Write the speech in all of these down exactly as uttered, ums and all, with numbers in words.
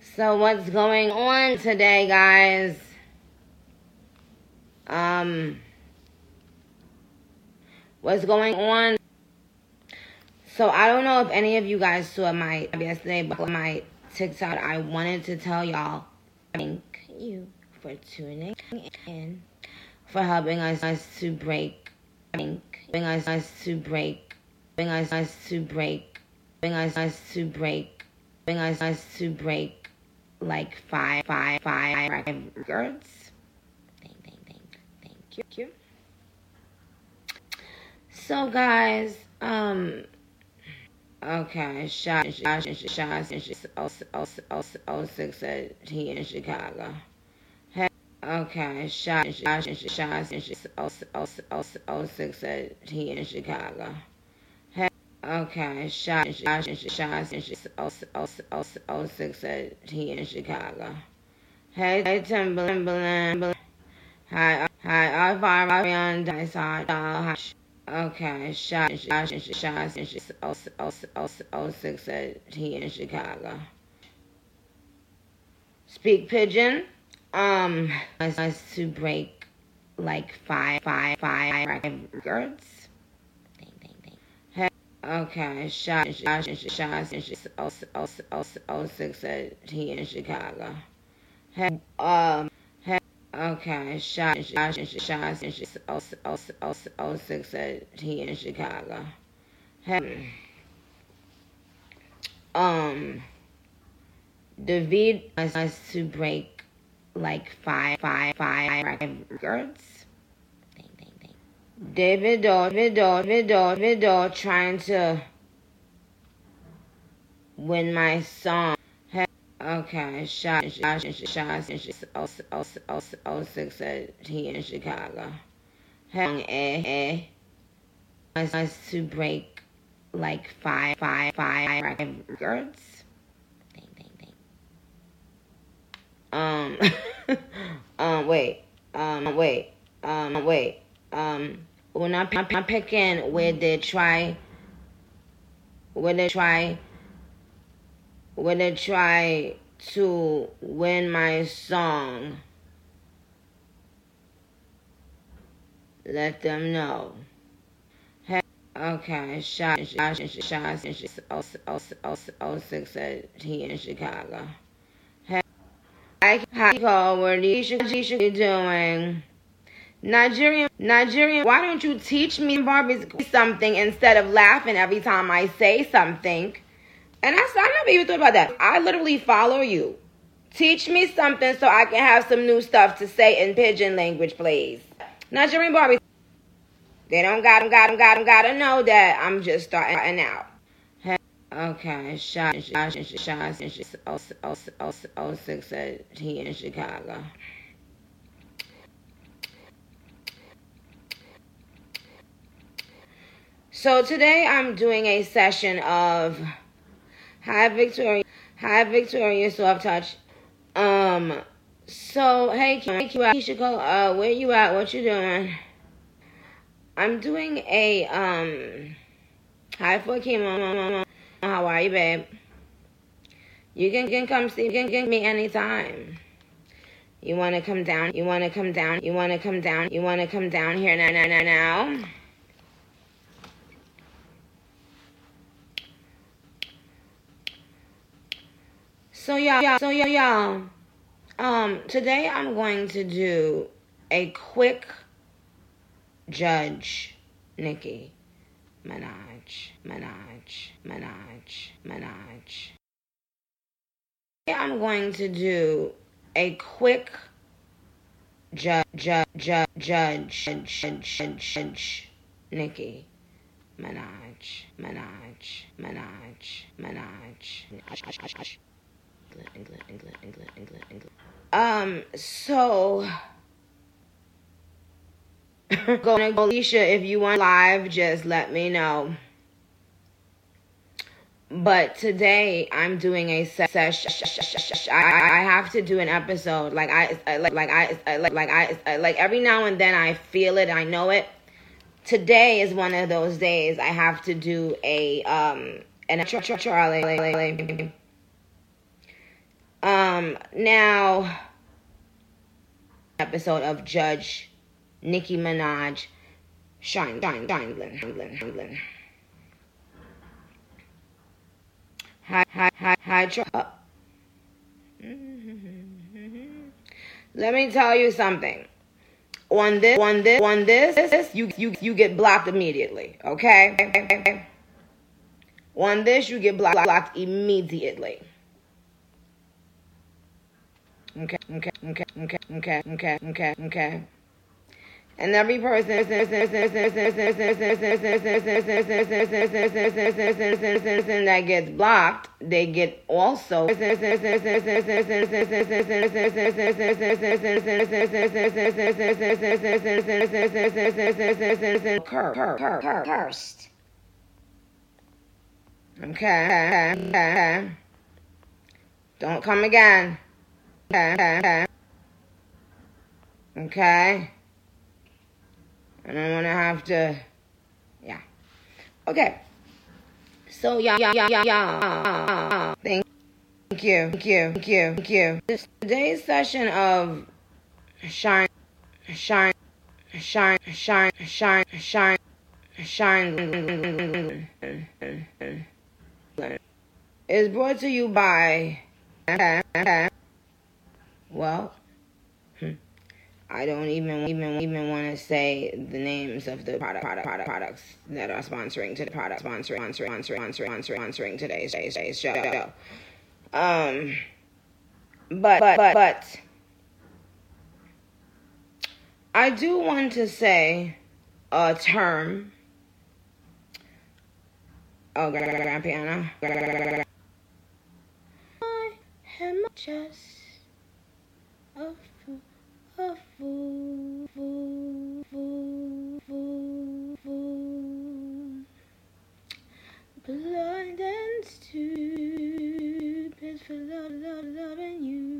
So what's going on today, guys? Um, what's going on? So I don't know if any of you guys saw my yesterday, but my TikTok. I wanted to tell y'all, thank you for tuning in, for helping us, us to break, helping us, us to break, helping us, us to break, helping us, us to break, helping us, us to break. Like five, five, five records. Thank, thank, thank, thank you. So, guys, um, okay, Shot, Shot, Shot, oh six said he in Chicago. Okay, Shot, Shot, Shot, oh six said he in Chicago. Okay, Shot, Shot, Shot, oh six said he in Chicago. Hey, Timberland, hi, hi, I'm on Dice. Okay, Shot, Shot, Shot, oh six said he in Chicago. Speak Pigeon, um, us to break like five, five, five records. Okay, Shot, Shot, Shot, oh six said he in Chicago. Um, okay, Shot, Shot, Shot, oh six said he in Chicago. Um, David us to break like five, five, five records. David David David David David trying to win my song. Okay, Shot, Shot, Shot, oh six said he in Chicago. Eh, eh, us to break like five, five, five records. Um, um, wait, um, wait, um, wait, um, when I'm, I'm picking where they try, where they try, where they try to win my song, let them know. Okay, Shot, Shot, Shot, oh six said he in Chicago. Hi, call where you should be doing. Nigerian, Nigerian, why don't you teach me Barbie's something instead of laughing every time I say something? And I, I never even thought about that. I literally follow you. Teach me something so I can have some new stuff to say in pidgin language, please. Nigerian Barbie, they don't got, got, got, gotta know that I'm just starting out. Okay, Shot, Shot, Shot, oh six said he in Chicago. So today I'm doing a session of Hi Victoria, Hi Victoria Soft Touch. Um, so hey Keisha, uh, where you at? What you doing? I'm doing a um. Hi for Chemo. How are you, babe? You can, can come see, you can get me anytime. You want to come down? You want to come down? You want to come down? You want to come down here now, now, now, now? So y'all, so y'all, um, today I'm going to do a quick Judge Nicki Minaj, Minaj, Minaj, Minaj. I'm going to do a quick judge, judge, judge, judge, judge, judge, Nicki Minaj, Minaj, Minaj, Minaj. England, England, England, England, England. Um, so go Alicia, if you want live, just let me know. But today I'm doing a session. I have to do an episode. Like I, like, like I, like, like I, like every now and then I feel it. I know it. Today is one of those days. I have to do a um an Charlie. Um. Um, now, episode of Judge Nicki Minaj, Shine, Shine, Shine, Shine, Shine, Shine. Hi, hi, hi, hi, tr- Let me tell you something. On this, on this, on this, you you you get blocked immediately. Okay. On this, you get blocked, blocked immediately. Okay, okay, okay, okay, okay, okay, okay, okay. And every person that gets blocked, they get also cursed. Okay. Don't come again. Okay. And I'm gonna have to, yeah. Okay. So yeah, yeah, yeah, yeah, yeah. Thank you, thank you, thank you, thank you. This today's session of shine, shine, shine, shine, shine, shine, shine, is brought to you by. Well. I don't even even even want to say the names of the product, product, product products that are sponsoring to the product sponsoring sponsoring sponsoring sponsoring sponsoring today's today's show. Um, but but but but I do want to say a term. Oh, grand piano. I am just a fool. A fool, fool, fool, fool, fool, blind and stupid for love, love, loving you.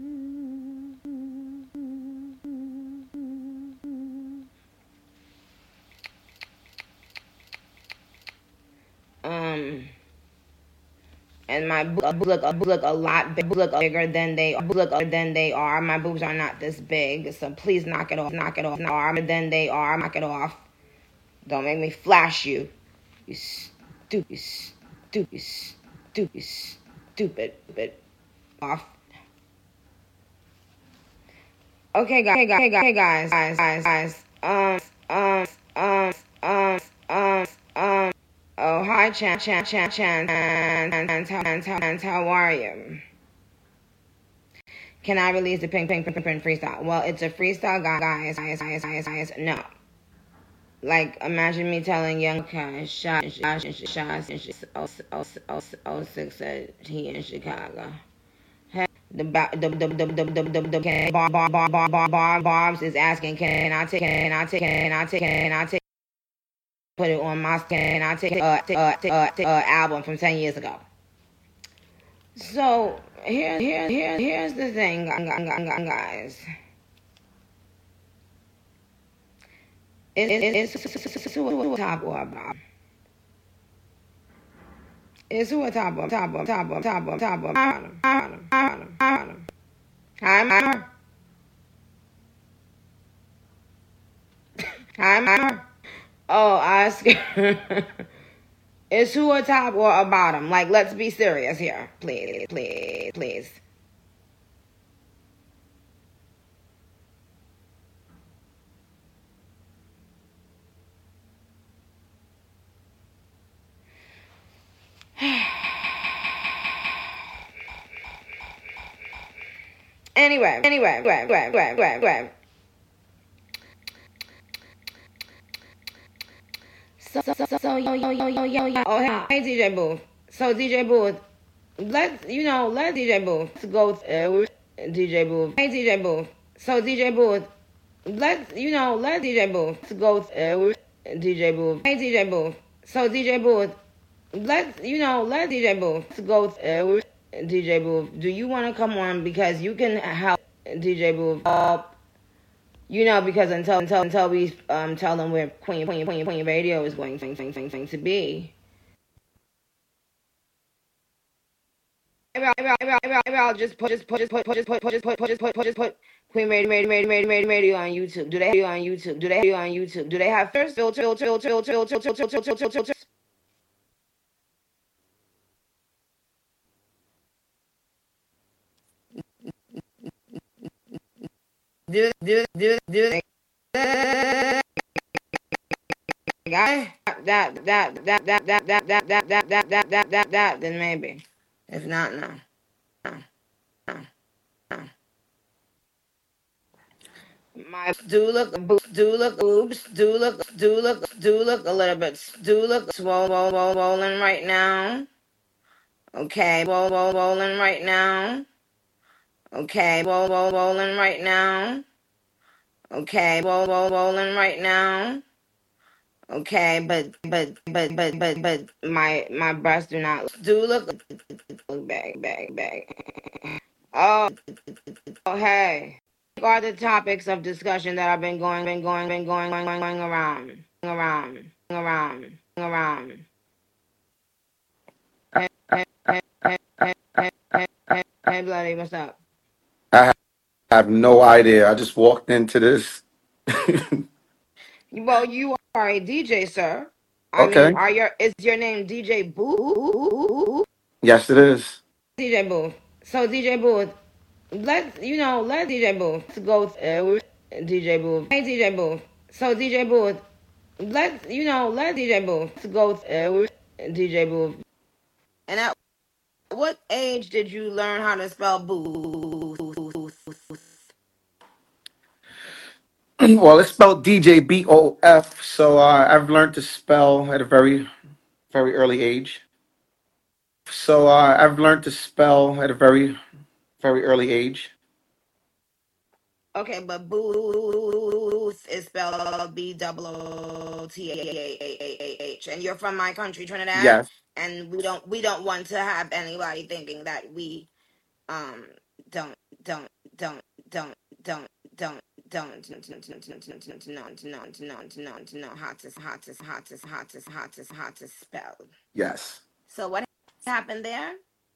Um. And my boobs look, look a lot big, look bigger than they look than they are. My boobs are not this big, so please knock it off, knock it off. Knock than they are, knock it off. Don't make me flash you, you stupid, stupid, stupid, stupid, stupid. Off. Okay, guys, hey guys, hey guys, guys, guys, guys. Um, um, um, um, um, um. Oh, hi, Chan, Chan, Chan, Chan, and, and, and, and, and how are you? Can I release the pink, pink, pink, pink freestyle? Well, it's a freestyle, guys, guys, guys, guys, guys, no. Like, imagine me telling young guy, shot, shot, shot, oh six said he in Chicago. The the the the the the the the can bar bar bar bar bar bar Barbs is asking, can I take, can I take, can I take, can I take? Put it on my skin. I take uh, uh, uh, uh, album from ten years ago. So here, here, here, here's the thing, guys. It's it's who a top or a bottom. It's who a top or top or top or top or top or bottom, bottom, bottom, bottom. Hi, ma. Hi, ma. Oh, Oscar. Is who a top or a bottom? Like, let's be serious here. Please, please, please. Anyway, anyway, anyway, anyway, anyway, anyway. So, so, so, so, yo, yo, yo, yo, yo, yo. Oh, hey, hey, D J Booth. So, D J Booth, let's, you know, let D J Booth go, uh, with D J Booth. Hey, D J Booth. So, D J Booth, let's, you know, let D J Booth go, uh, with D J Booth. Hey, D J Booth. So, D J Booth, let's, you know, let D J Booth go, uh, with D J Booth. Do you want to come on? Because you can help D J Booth up. You know, because until until until we um tell them where Queen Queen Queen Queen Radio is going, going, going, going to be, Maybe I'll, maybe I'll, maybe I'll, maybe I'll maybe I'll just put, just put, just put, just put, just put, just put, just put Queen Radio, Radio, Radio, Radio, Radio, Radio on YouTube. Do they have you on YouTube? Do they have you on YouTube? Do they have filters, filter, filter, filter, filter, filter, filter, filter, filter, filter? Do, do, do, do. Guy, that, that, that, that, that, that, that, that, that, that, that, that, that, that, then maybe. If not, no, no, no, no. My do look, do look, boobs, do look, do look, do look a little bit, do look swollen, swollen right now. Okay, swollen, swollen right now. Okay, swollen, swollen right now. Okay, swollen, swollen right now. Okay, but but but but but but my my breasts do not do look bag bag bag. Oh, oh hey. What are the topics of discussion that have been going been going been going going going, going around around around around? Hey, hey, hey, hey, hey, hey, hey, hey, hey, bloody, what's up? I have no idea. I just walked into this. Well, you are a D J, sir. I mean, Okay. are your is your name D J Booth? Yes, it is. D J Booth. So D J Booth, let you know, let D J Booth let's go uh, with D J Booth. Hey D J Booth. So D J Booth, let you know, let D J Booth let's go uh, with D J Booth. And at what age did you learn how to spell Booth? Well, it's spelled D J B O F, so uh, I've learned to spell at a very, very early age. So uh, I've learned to spell at a very, very early age. Okay, but Booth is spelled B O O T A H, and you're from my country, Trinidad, Yes. and we don't we don't want to have anybody thinking that we um don't don't don't don't don't don't don't to know to know to know to know to know how to how to how to how to how to how to spell. Yes. So what happened there?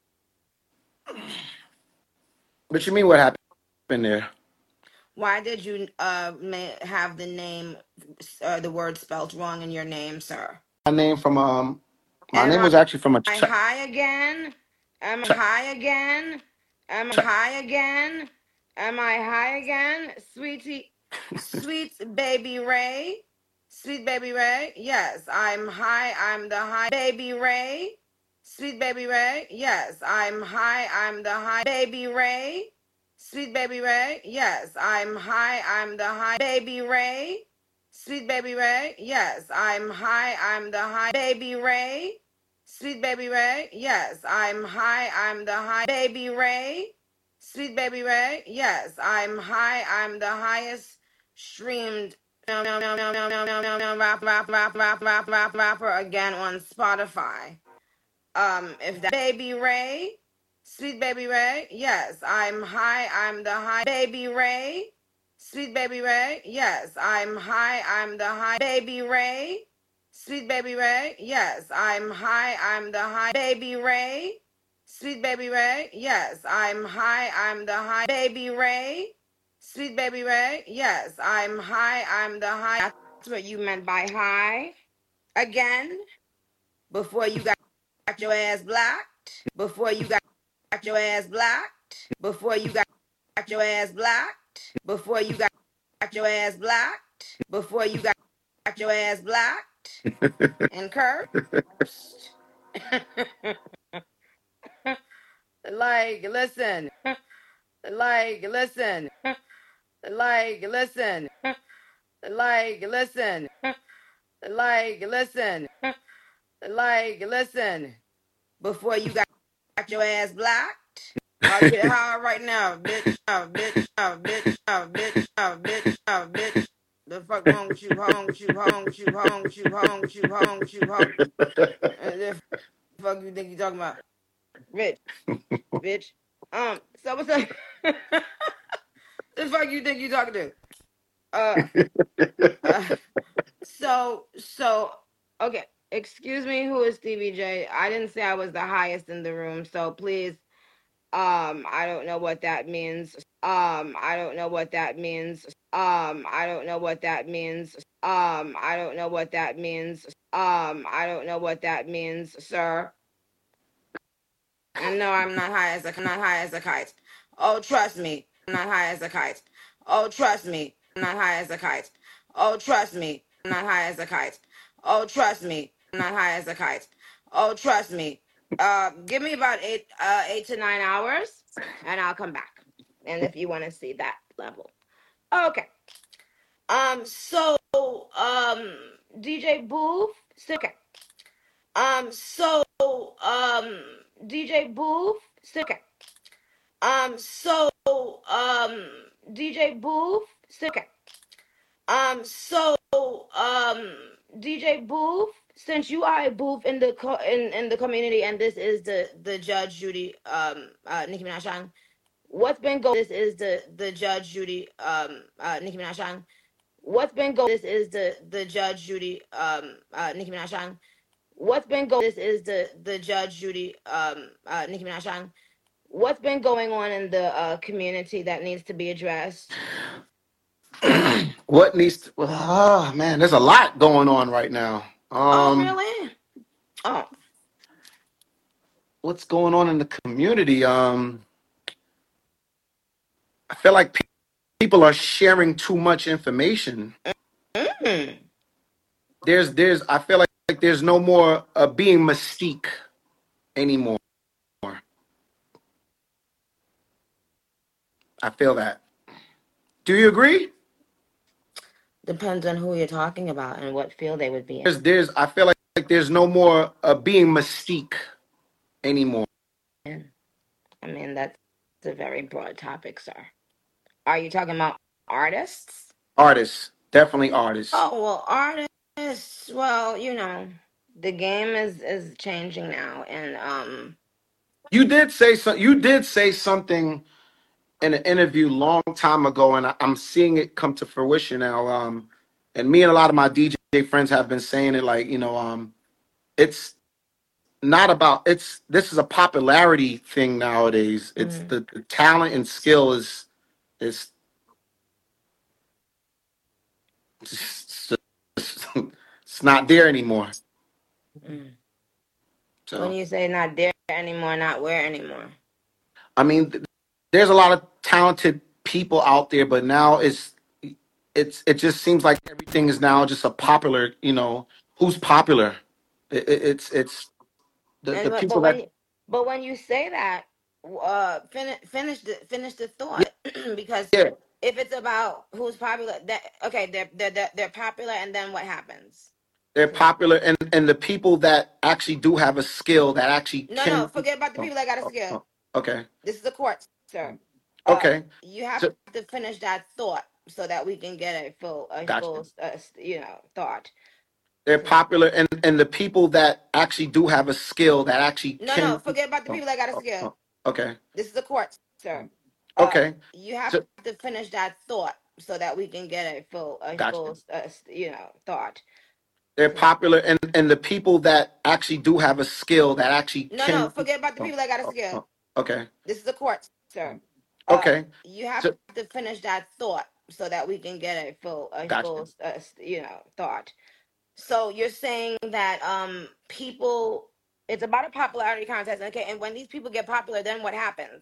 What you mean? What happened there? Why did you uh ma- have the name uh, the word spelled wrong in your name, sir? My name from um, my Am name was actually from a I ch- high again? Am I ch- high again? Am I ch- high again? Am I high again? Sweetie, sweet baby Ray. Sweet baby Ray. Yes, I'm high. I'm the high baby Ray. Sweet baby Ray. Yes, I'm high. I'm the high baby Ray. Sweet baby Ray. Yes, I'm high. I'm the high baby Ray. Sweet baby Ray. Yes, I'm high. I'm the high baby Ray. Sweet baby Ray. Yes, I'm high. I'm the high baby Ray. Sweet baby Ray. Yes, I'm high. I'm the highest streamed rap rap rap rap rap rap rap rapper again on Spotify. Um, if that baby Ray, sweet baby Ray, yes, I'm high. I'm the high baby Ray. Sweet baby Ray, yes, I'm high. I'm the high baby Ray. Sweet baby Ray, yes, I'm high. I'm the high baby Ray. Sweet baby Ray, yes, I'm high. I'm the high baby Ray. Sweet baby Ray, yes, I'm high. I'm the high. That's what you meant by high. Again, before you got your ass blocked. Before you got your ass blocked. Before you got your ass blocked. Before you got your ass blocked. Before you got your ass blocked and cursed. Like, listen. Like, listen. Like, listen. Like, listen. Like, listen. Like, listen. Before you got your ass blocked, I'll get high right now, bitch. Oh, bitch. Oh, bitch. Oh, bitch. Oh, bitch. Oh, bitch. The fuck wrong with you? Wrong with you? Wrong with you? Wrong with you? Wrong with you? Wrong with you? Wrong. The fuck you think you talking about, Rich? Bitch. Um. So what's up? The fuck you think you talking to? Uh. uh so so okay. Excuse me. Who is Stevie J? I didn't say I was the highest in the room. So please. Um, I don't know what that means. Um, I don't know what that means. Um, I don't know what that means. Um, I don't know what that means. Um, I don't know what that means, sir. And no, I'm not high as a not high as a kite. Oh, trust me, I'm not high as a kite. Oh, trust me, I'm not high as a kite. Oh, trust me, I'm not high as a kite. Oh, trust me, I'm not high as a kite. Oh, trust me. Uh, give me about eight, uh, eight to nine hours, and I'll come back. And if you want to see that level, okay. Um, so, um, D J Booth, so- okay. Um, so, um, D J Booth, so- okay. Um, so, um, D J Booth, so- okay. Um, so, um, D J Booth, since you are a booth in the co- in, in the community, and this is the the Judge Judy, um, uh, Nicki Minaj, what's been going? This is the the Judge Judy, um, uh, Nicki Minaj. What's been going? This is the the Judge Judy, um, uh, Nicki Minaj. What's been going? This is the the Judge Judy, um, uh, Nicki Minaj. What's been going on in the uh, community that needs to be addressed? What needs to, oh man, there's a lot going on right now. Oh, Um, really? Oh, what's going on in the community? Um, I feel like pe- people are sharing too much information. mm. There's, there's, I feel like, like there's no more uh, being mystique anymore. I feel that. Do you agree? Depends on who you're talking about and what field they would be There's, in. there's, I feel like, like there's no more uh, being mystique anymore. I mean, that's a very broad topic, sir. Are you talking about artists? Artists, definitely artists. Oh, well, artists, well, you know, the game is is changing now, and um You did say so. You did say something in an interview long time ago, and I, I'm seeing it come to fruition now. Um, and me and a lot of my D J friends have been saying it, like you know, um, it's not about it's. This is a popularity thing nowadays. It's mm, the, the talent and skill is is it's, it's not there anymore. mm. When So you say not there anymore, not where anymore. I mean, th- there's a lot of talented people out there, but now it's it's it just seems like everything is now just a popular. You know, who's popular? It, it, it's it's the And the but people but when that you, but when you say that, uh, finish finish the finish the thought because yeah, if it's about who's popular, that okay, they're they're they're, they're popular, and then what happens? they're popular, and and the people that actually do have a skill that actually No, no, can. forget about the Oh, people that got a oh, skill. oh, okay, This is a court, sir. Uh, okay, you have so to finish that thought so that we can get a full a gotcha. full uh, you know thought. They're So popular, and and the people that actually do have a skill that actually no, no, can. forget about the Oh, people that got a oh, skill. oh, okay, This is a court, sir. Uh, okay, you have so to finish that thought so that we can get a full a gotcha. full uh, you know thought. They're So popular, and and the people that actually do have a skill that actually no, no, can. forget about the Oh, people that got a oh, skill. oh, okay, This is a court, sir. Uh, okay, you have so to finish that thought so that we can get a full a gotcha. full uh, you know thought. So you're saying that um people, it's about a popularity contest, okay? And when these people get popular, then what happens?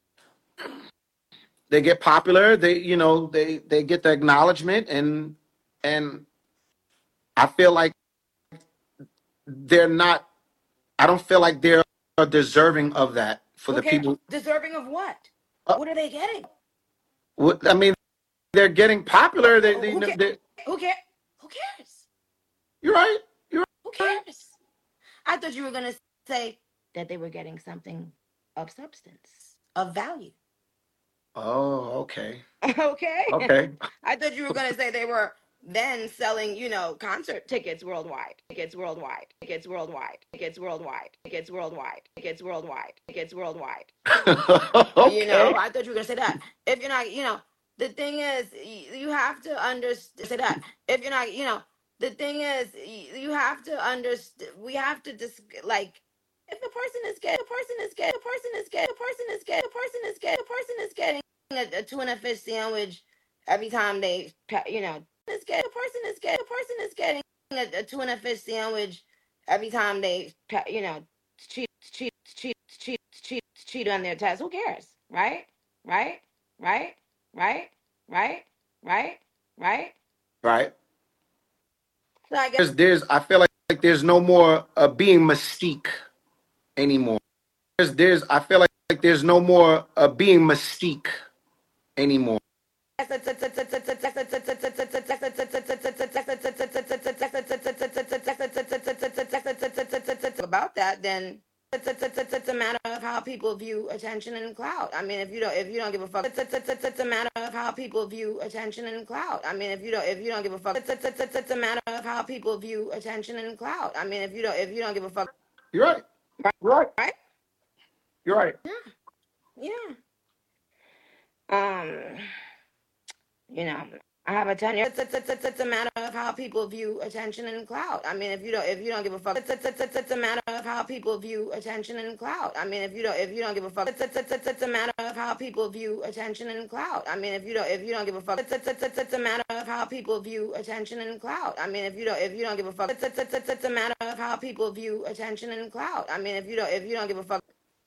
They get popular. They you know they they get the acknowledgement, and and I feel like they're not. I don't feel like they're deserving of that for Who the cares? people. Deserving of what? Uh, What are they getting? what- I mean, they're getting What? popular. They, they, Who cares? they Who cares? Who cares? you're right. You're Who right. cares? I thought you were gonna say that they were getting something of substance, of value. Oh, okay, Okay. okay. I thought you were gonna say they were then selling, you know, concert tickets worldwide, tickets worldwide, tickets worldwide, tickets worldwide, tickets worldwide, tickets worldwide, tickets worldwide. You know, Okay. I thought you were gonna say that. If you're not, you know, the thing is, y- you have to understand. Say that. If you're not, you know, the thing is, y- you have to understand. We have to just like if the person is getting, the person is getting, the person is getting, the person is getting, the person is getting, the person is getting a, a tuna fish sandwich every time they, you know, is getting, the person is getting, the person is getting a, a tuna fish sandwich every time they, you know, cheat, cheat, cheat, cheat, cheat, cheat on their test. Who cares, right? Right? Right? Right? Right? Right? Right? Right. So I guess There's, there's, I feel like, like there's no more uh, being mystique anymore. There's, there's, I feel like, like there's no more uh, being mystique anymore. About that, then it's a matter of how people view attention and clout. I mean, if you don't, if you don't give a fuck, it's a matter of how people view attention and clout. I mean, if you don't, if you don't give a fuck, it's a matter of how people view attention and clout. I mean, if you don't, if you don't give a fuck, You're right. You're right. right? You're right. Yeah, yeah. Um. You know, I have a ten year. It's, it's, it's, it's, it's a matter of how people view attention and clout. I mean, if you don't, if you don't give a fuck, it's, it's, it's, it's, it's a matter of how people view attention and clout. I mean, if you don't, if you don't give a fuck, it's, it's, it's, it's, it's a matter of how people view attention and clout. I mean, if you don't, if you don't give a fuck, it's, it's, it's, it's, it's a matter of how people view attention and clout. I mean, if you don't, if you don't give a fuck, it's, it's, it's, it's, it's a matter of how people view attention and clout. I mean, if you don't, if you don't give a fuck,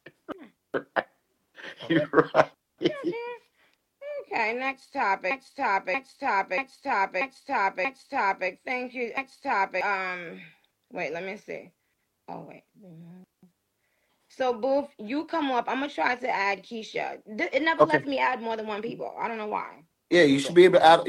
You're right. okay, next topic, next topic, next topic, next topic, next topic, next topic. Thank you. Next topic. Um, wait, let me see. Oh, wait. So, Booth, you come up. I'm gonna try to add Keisha. It never Okay. lets me add more than one people. I don't know why. Yeah, you should be able to add.